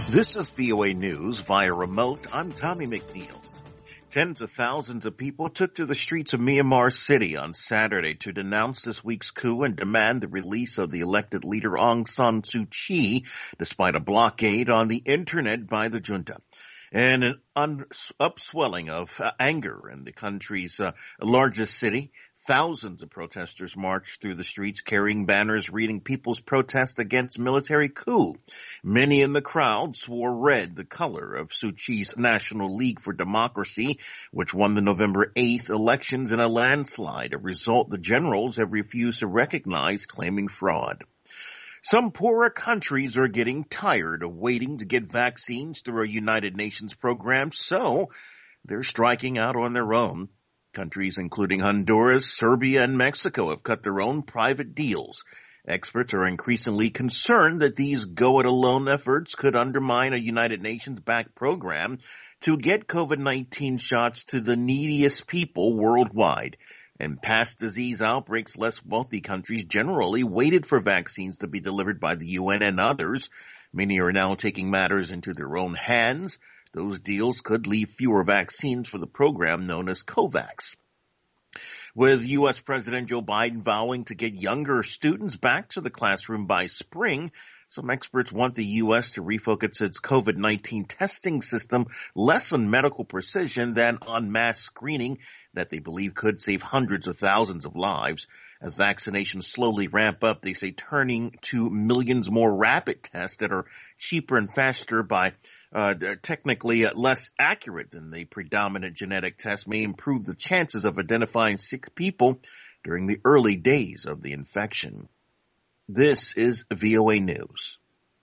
This is VOA News via remote. I'm Tommy McNeil. Tens of thousands of people took to the streets of Myanmar City on Saturday to denounce this week's coup and demand the release of the elected leader Aung San Suu Kyi, despite a blockade on the internet by the junta. And an upswelling of anger in the country's largest city. Thousands of protesters marched through the streets carrying banners reading people's protest against military coup. Many in the crowd swore red, the color of Suu Kyi's National League for Democracy, which won the November 8th elections in a landslide, a result the generals have refused to recognize, claiming fraud. Some poorer countries are getting tired of waiting to get vaccines through a United Nations program, so they're striking out on their own. Countries including Honduras, Serbia, and Mexico have cut their own private deals. Experts are increasingly concerned that these go-it-alone efforts could undermine a United Nations-backed program to get COVID-19 shots to the neediest people worldwide. In past disease outbreaks, less wealthy countries generally waited for vaccines to be delivered by the UN and others. Many are now taking matters into their own hands. Those deals could leave fewer vaccines for the program known as COVAX. With U.S. President Joe Biden vowing to get younger students back to the classroom by spring, some experts want the U.S. to refocus its COVID-19 testing system less on medical precision than on mass screening that they believe could save hundreds of thousands of lives. As vaccinations slowly ramp up, they say turning to millions more rapid tests that are cheaper and faster by technically less accurate than the predominant genetic test may improve the chances of identifying sick people during the early days of the infection. This is VOA News.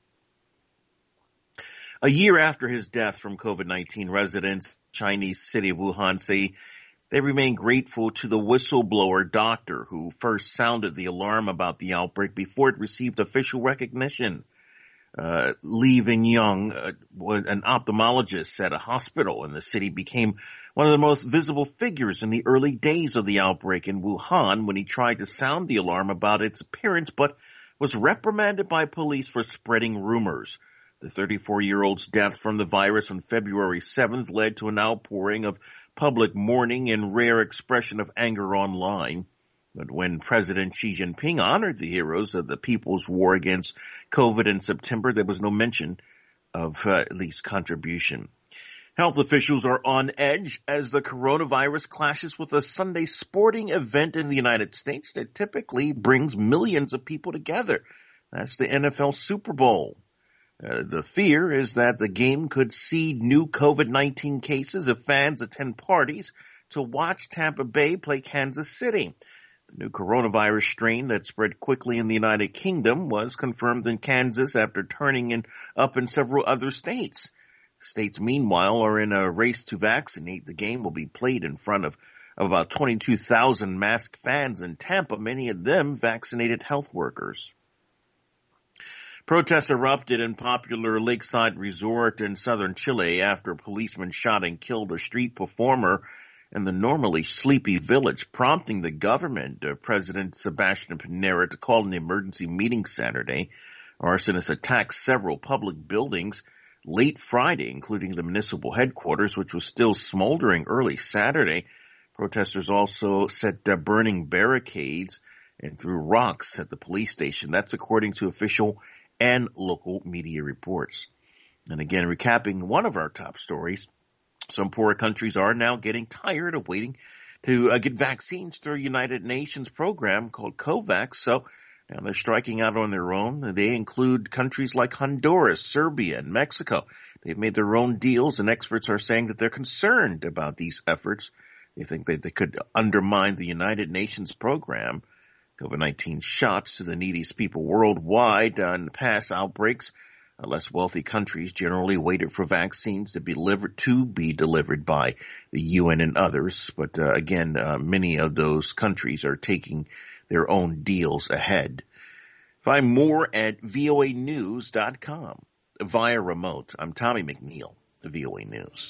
A year after his death from COVID-19, residents Chinese city of Wuhan say they remain grateful to the whistleblower doctor who first sounded the alarm about the outbreak before it received official recognition. Li Wengyang, an ophthalmologist at a hospital in the city, became one of the most visible figures in the early days of the outbreak in Wuhan when he tried to sound the alarm about its appearance, but was reprimanded by police for spreading rumors. The 34-year-old's death from the virus on February 7th led to an outpouring of public mourning and rare expression of anger online. But when President Xi Jinping honored the heroes of the People's War against COVID in September, there was no mention of Li's contribution. Health officials are on edge as the coronavirus clashes with a Sunday sporting event in the United States that typically brings millions of people together. That's the NFL Super Bowl. The fear is that the game could see new COVID-19 cases if fans attend parties to watch Tampa Bay play Kansas City. The new coronavirus strain that spread quickly in the United Kingdom was confirmed in Kansas after turning up in several other states. States, meanwhile, are in a race to vaccinate. The game will be played in front of about 22,000 masked fans in Tampa, many of them vaccinated health workers. Protests erupted in popular lakeside resort in southern Chile after a policeman shot and killed a street performer in the normally sleepy village, prompting the government of President Sebastian Pinera to call an emergency meeting Saturday. Arsonists attacked several public buildings late Friday, including the municipal headquarters, which was still smoldering early Saturday. Protesters also set burning barricades and threw rocks at the police station. That's according to official and local media reports. And again, recapping one of our top stories, some poorer countries are now getting tired of waiting to get vaccines through a United Nations program called COVAX. So now they're striking out on their own. They include countries like Honduras, Serbia, and Mexico. They've made their own deals, and experts are saying that they're concerned about these efforts. They think that they could undermine the United Nations program. COVID-19 shots to the neediest people worldwide. In past outbreaks, less wealthy countries generally waited for vaccines to be delivered by the UN and others. But again, many of those countries are taking their own deals ahead. Find more at voanews.com. Via remote, I'm Tommy McNeil, VOA News.